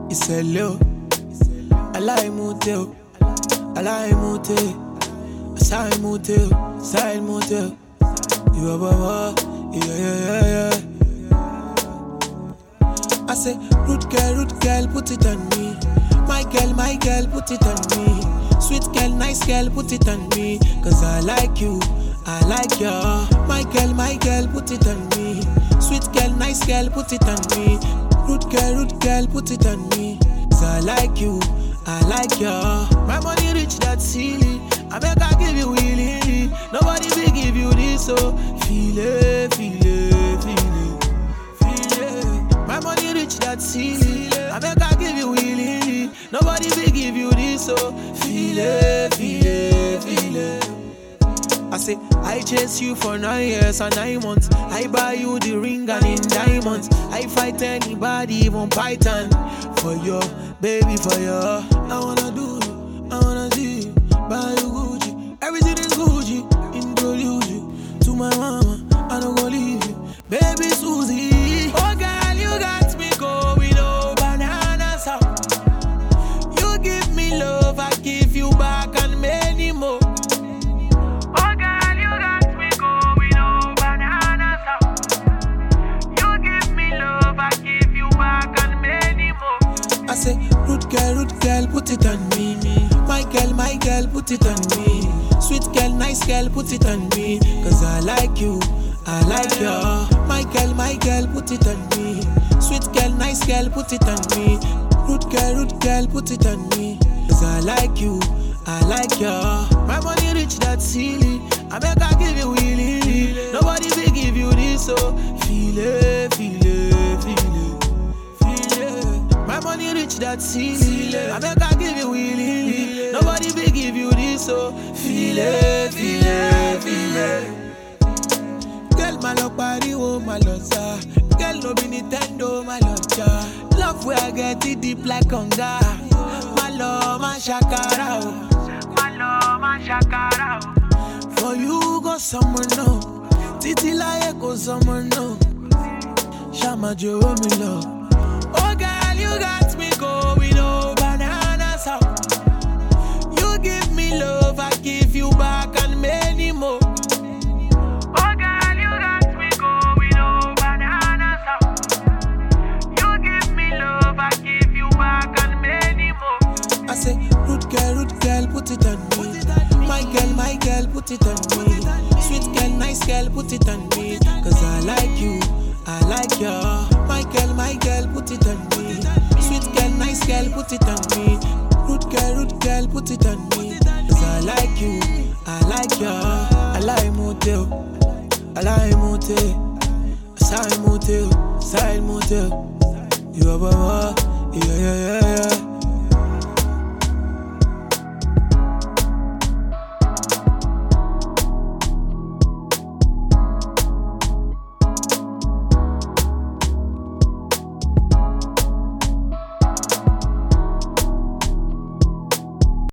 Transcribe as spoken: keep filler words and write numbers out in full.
It's a low. I like motel. I like motel. Side motel. Side motel. You are baba. Yeah, yeah, yeah, yeah. I say, root girl, root girl, put it on me. My girl, my girl, put it on me. Sweet girl, nice girl, put it on me. Cause I like you, I like you. My girl, my girl, put it on me. Sweet girl, nice girl, put it on me. Root girl, root girl, put it on me. Cause I like you, I like you. My money rich, that silly. I make I give you willingly. Nobody will give you this, so feel it, feel it, feel it, feel it. My money rich, that silly. I make I give you willingly. Nobody will give you this, so feel it, feel it, feel it. I say, I chase you for nine years and nine months. I buy you the ring and in diamonds. I fight anybody, even Python. For you, baby, for you. I wanna do you, I wanna see you. Buy you Gucci, everything is Gucci. Introduce you to my mama, I don't go leave you. Baby Susie, oh girl, you got me going over bananas out. You give me love, I give you back and many more. Oh girl, you got me going over bananas out. You give me love, I give you back and many more. I say, root girl, root girl, put it on me. My girl, my girl, put it on me. Sweet girl, nice girl, put it on me. Cause I like you, I like you. My girl, my girl, put it on me. Sweet girl, nice girl, put it on me. Root girl, root girl, put it on me. Cause I like you, I like you. My money rich, that silly. I make I give you willingly. Nobody will give you this, so feel it, feel it, feel it, feel it. My money rich, that silly. I make I give you willingly. Nobody will give you this, so feel it, feel it, feel it. Girl, my love party, oh my love, sir. Girl, no be Nintendo, my love, ja. Love where I get it deep like conga. My love, my shakara, oh. My love, my shakara, oh. For you go somewhere no. Titi like go somewhere no. Shama Joe, me love. Oh girl, you got me going over bananas out. You give me love, I give you back and many more. Oh girl, you got me going over bananas out. You give me love, I give you back and many more. I say, root girl, root girl, put it on me. My girl, my girl, put it on me. Sweet girl, nice girl, put it on me. Cause I like you, I like you. My girl, my girl, put it on me. Sweet girl, nice girl, put it on me. Root girl, root girl, put it on me. Cause I like you, I like you. I like motel, I like motel. Side motel, side motel. You are baba, yeah, yeah, yeah, yeah.